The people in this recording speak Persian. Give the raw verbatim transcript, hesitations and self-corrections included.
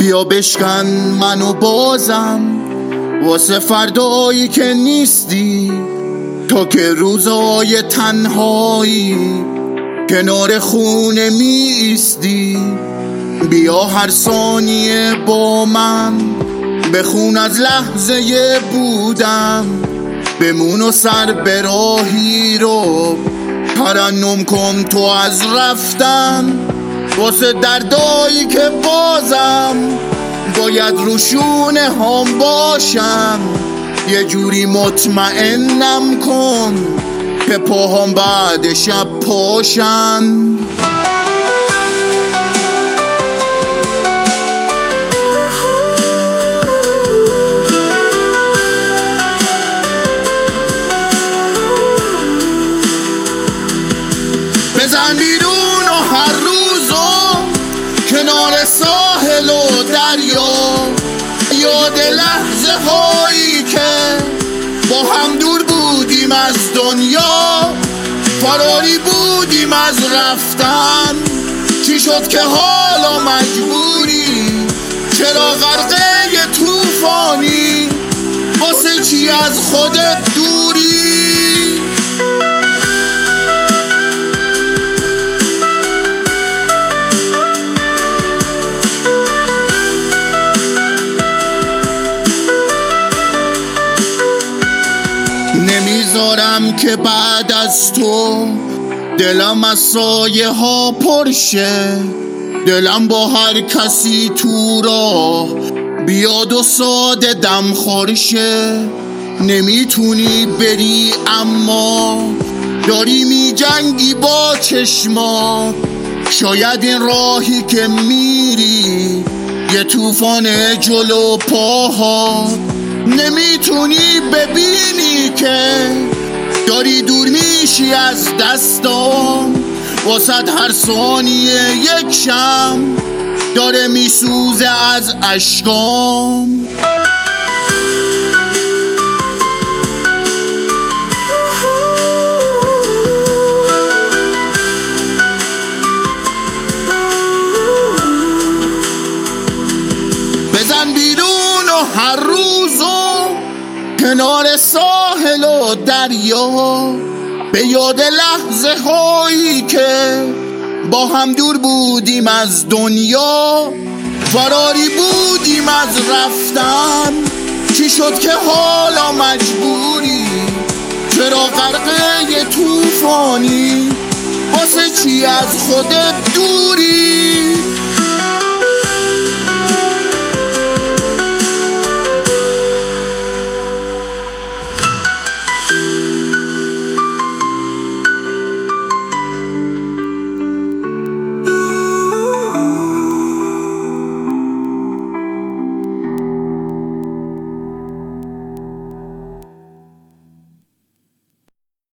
بیا بشکن منو بازم واسه فردایی که نیستی، تا که روزای تنهایی کنار خونه می ایستی. بیا هر ثانیه با من بخون از لحظه بودم، بمون و سر به راهی رو ترنم کن تو از رفتن، واسه دردایی که بازم باید روشونه هم باشم. یه جوری مطمئنم کن که پاهم بعد شب پاشن. بزن بیرون و هر روزو کنار ساحل و دریا، یاد لحظه هایی که با هم دور بودیم از دنیا، فراری بودیم از رفتن. چی شد که حالا مجبوری؟ چرا غرقه طوفانی؟ واسه چی از خودت دوری؟ نمیذارم که بعد از تو دلم از سایه ها پرشه، دلم با هر کسی تو راه بیاد و ساده دم خورشه. نمیتونی بری اما داری می جنگی با چشما، شاید این راهی که میری یه طوفان جلو پاها. نمیتونی ببینی که داری دور میشی از دستام، واسد هر ثانیه یک شم داره میسوزه از اشکام. بزن بیرون و هر روزو کنار ساحل و دریا، به یاد لحظه هایی که با هم دور بودیم از دنیا، فراری بودیم از رفتن. چی شد که حالا مجبوری؟ چرا غرقه طوفانی؟ واسه چی از خودت دوری؟